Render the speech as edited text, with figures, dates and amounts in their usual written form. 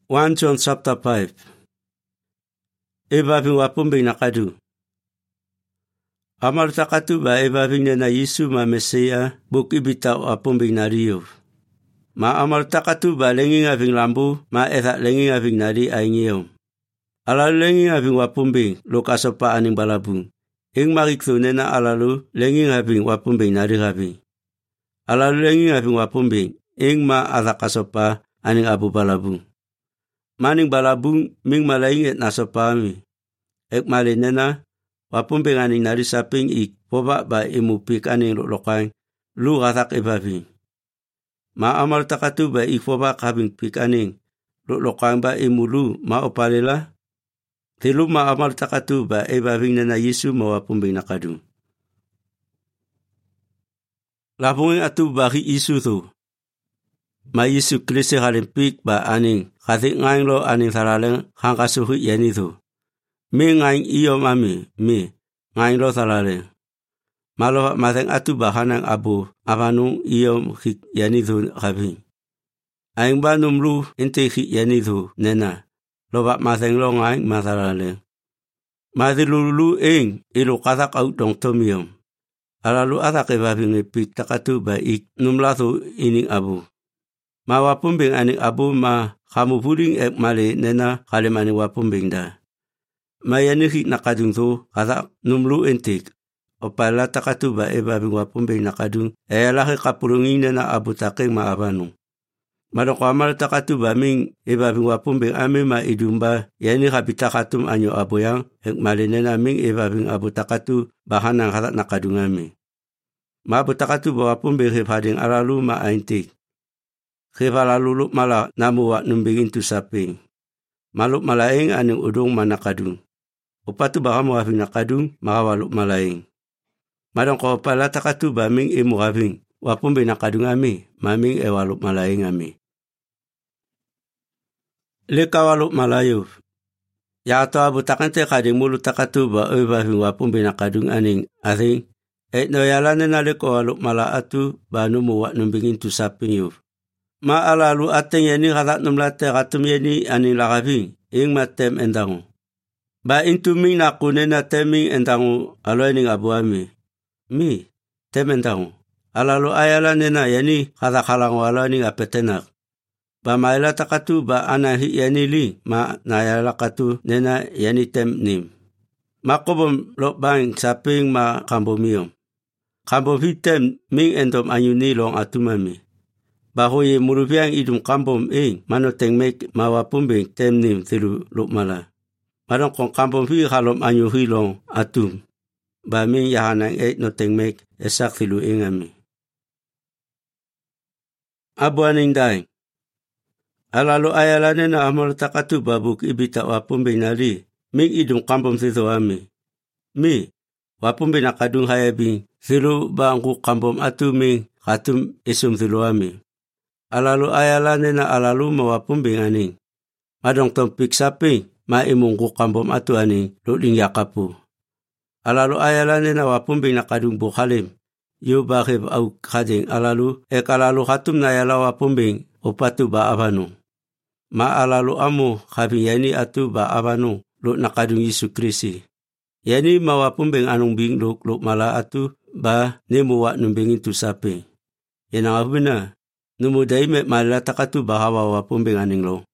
1 John chapter 5. Ebabing wapumbing nakadu. Amal takatu ba ebabing na Yesu ma Mesia buk ibita wapumbing nariyo. Ma amal takatu ba lenging aving lambu ma etha lenging aving nari aingiyom. Alalu lenging aving wapumbing lokasopa aning balabung. Ing marikso nena alalu lenging aving wapumbing nari aving. Alalu lenging aving wapumbing ing ma atakasopa aning abu balabung. Maning balabung ming malaing et nasopami. Ek malinena wapumbing aning nari saping ik poba ba imupik aning lokang lu gatak ibabing. Ma amal takatu ba ik poba kabing pik aning lokang ba imulu ma opalela. Tilu ma amal takatu ba ibabing na Yesu ma wapumbing nakadu. Labungin atu bagi isu tu. Ma Yesu Kristi halimpik ba aning katik ngaing lo aning salaleng hangkasuhi yani tu. Mi ngaing iyo mami mi ngaing lo salaleng. Malo mateng atu bahanang abu amanung iyo hik yani tu kabing. Aing ba numlu inti hik yani tu nena. Loba mateng lo ngaing masalaleng. Madilulu ing ilu katak au dong tomiyom. Alalu atak ebabing ipik takatu ba ik numlatu ining abu. Ma wapumbing aning abu ma kamu puring ek mali nena kalim aning wapumbing da. Ma yanihik nakadung tu kata numlu entik. Opala takatu ba ebabing wapumbing nakadung eyalahi kapurungin nena abu taking ma abanung. Madok amal takatu ba ming ebabing wapumbing ame ma idumba yani kapitakatum anyo abu yang ek mali nena ming ebabing abu takatu bahanang kata nakadung ame. Ma abu takatu ba wapumbing hifading alalu ma aintik. Kepala luluk mala namu wak numbingin tu saping. Maluk malaing aning udung manakadung. Upatu bakamu wafing nakadung maka waluk malaing. Madang ko pala takatu baming imu wafing. Wapumbing nakadung ami, maming waluk malaing ami. Leka waluk malayo. Yato abu takante kading mulu takatu ba wafing wapumbing nakadung aning ating. No yalanen aleko waluk mala atu ba numu wak numbingin tu saping yuf. Ma alalu ateng yani katak numlate katum yani aning lakabing ing matem endangu. Ba intuming nakunena teming endangu alo ening abuami. Mi tem endangu. Alalu ayala nena yani katak halang wala ening apetenak. Ba maila takatu ba anahi yani li ma nayala katu nena yani tem nim. Makobom lokbang saping ma kambomiyom. Kambom hitem ming endom anyuni long atumami. Bahoye murubiang idung kampom mano tengmek mawapumbing temnim tilu lukmala. Madong kong kampom hi halom anyu hilong atum. Baming yahanang no tengmek esak tilu ingami. Abuaning daing. Alalu ayalane na amal takatu babuk ibita wapumbing nali. Ming idung kampom tilu ami. Mi wapumbing nakadung hayabing tilu bangku kampom atuming katum isum tilu ami. Alalu ayalane na alalu mawapumbing aning. Madong tompik saping maimungku kampom atu aning luling yakapu. Alalu ayalane na wapumbing nakadung bukhalim. Yu bakib au kading alalu alalu hatum na yala wapumbing upatu ba abanu. Ma alalu amu kabing yani atu ba abanu luk nakadung Yesu Kristi. Yani mawapumbing anung bing luk mala atu ba nemu wak numbingin tu saping. Yanang abuna. Numudai me malata katu bahawa wapumbing aning lo.